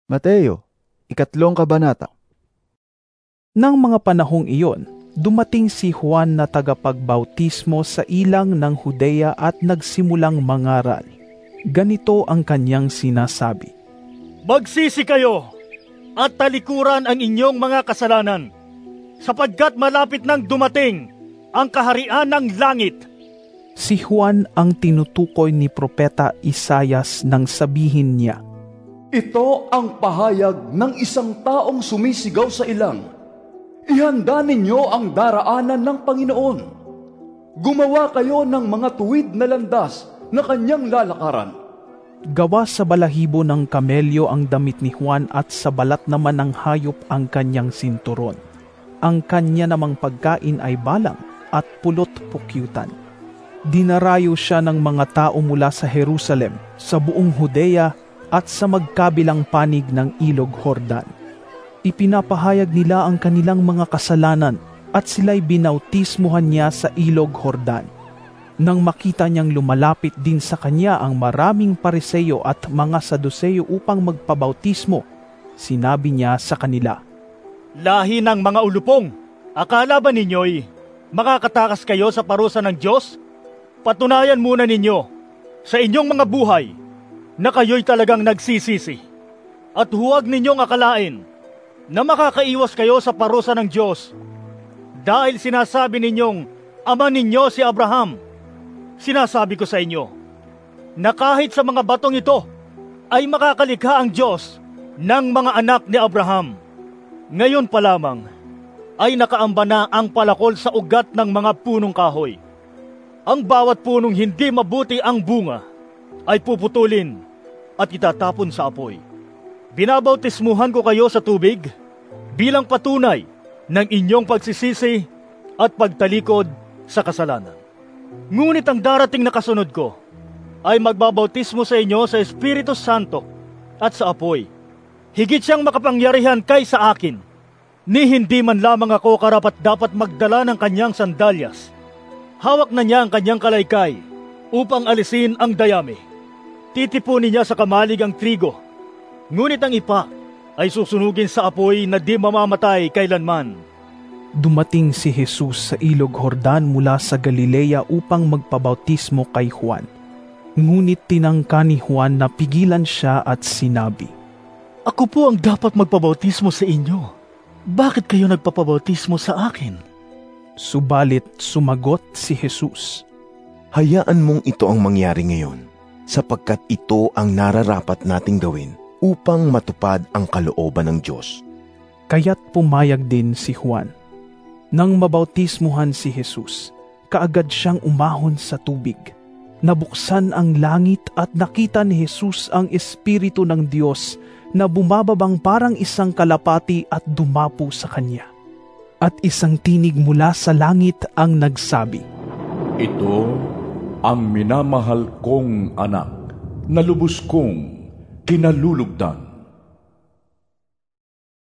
Mateo, 3 kabanata. Nang mga panahong iyon, dumating si Juan na tagapagbautismo sa ilang ng Judea at nagsimulang mangaral. Ganito ang kanyang sinasabi: Magsisi kayo at talikuran ang inyong mga kasalanan, sapagkat malapit nang dumating ang kaharian ng langit. Si Juan ang tinutukoy ni Propeta Isaias nang sabihin niya, Ito ang pahayag ng isang taong sumisigaw sa ilang. Ihanda ninyo ang daraanan ng Panginoon. Gumawa kayo ng mga tuwid na landas na kanyang lalakaran. gawa sa balahibo ng kamelyo ang damit ni Juan at sa balat naman ng hayop ang kanyang sinturon. Ang kanya namang pagkain ay balang at pulot pukyutan. Dinarayo siya ng mga tao mula sa Jerusalem, sa buong Judea at sa magkabilang panig ng Ilog Jordan. Ipinapahayag nila ang kanilang mga kasalanan at sila'y binautismuhan niya sa Ilog Jordan. Nang makita niyang lumalapit din sa kanya ang maraming Pariseyo at mga Saduseyo upang magpabautismo, sinabi niya sa kanila, Lahi ng mga ulupong, akala ba ninyo'y makakatakas kayo sa parusa ng Diyos? Patunayan muna ninyo sa inyong mga buhay na kayo'y talagang nagsisisi. At huwag ninyong akalain na makakaiwas kayo sa parusa ng Diyos. Dahil sinasabi ninyong ama ninyo si Abraham, sinasabi ko sa inyo na kahit sa mga batong ito ay makakalikha ang Diyos ng mga anak ni Abraham. Ngayon pa lamang ay nakaamba na ang palakol sa ugat ng mga punong kahoy. Ang bawat punong hindi mabuti ang bunga ay puputulin at itatapon sa apoy. Binabautismuhan ko kayo sa tubig bilang patunay ng inyong pagsisisi at pagtalikod sa kasalanan. Ngunit ang darating na kasunod ko ay magbabautismo sa inyo sa Espiritu Santo at sa apoy. Higit siyang makapangyarihan kaysa akin, ni hindi man lamang ako karapat-dapat magdala ng kanyang sandalyas. Hawak na niya ang kanyang kalaykay upang alisin ang dayami. Titipunin niya sa kamalig ang trigo, ngunit ang ipa ay susunugin sa apoy na di mamamatay kailanman. Dumating si Jesus sa Ilog Jordan mula sa Galilea upang magpabautismo kay Juan. Ngunit tinangka ni Juan na pigilan siya at sinabi, Ako po ang dapat magpabautismo sa inyo. Bakit kayo nagpapabautismo sa akin? Subalit sumagot si Jesus, Hayaan mong ito ang mangyari ngayon, sapagkat ito ang nararapat nating gawin upang matupad ang kalooban ng Diyos. Kaya't pumayag din si Juan. Nang mabautismuhan si Jesus, kaagad siyang umahon sa tubig. Nabuksan ang langit at nakita ni Jesus ang Espiritu ng Diyos na bumababang parang isang kalapati at dumapo sa kanya. At isang tinig mula sa langit ang nagsabi, Ito ang minamahal kong anak, na lubos kong kinalulugdan.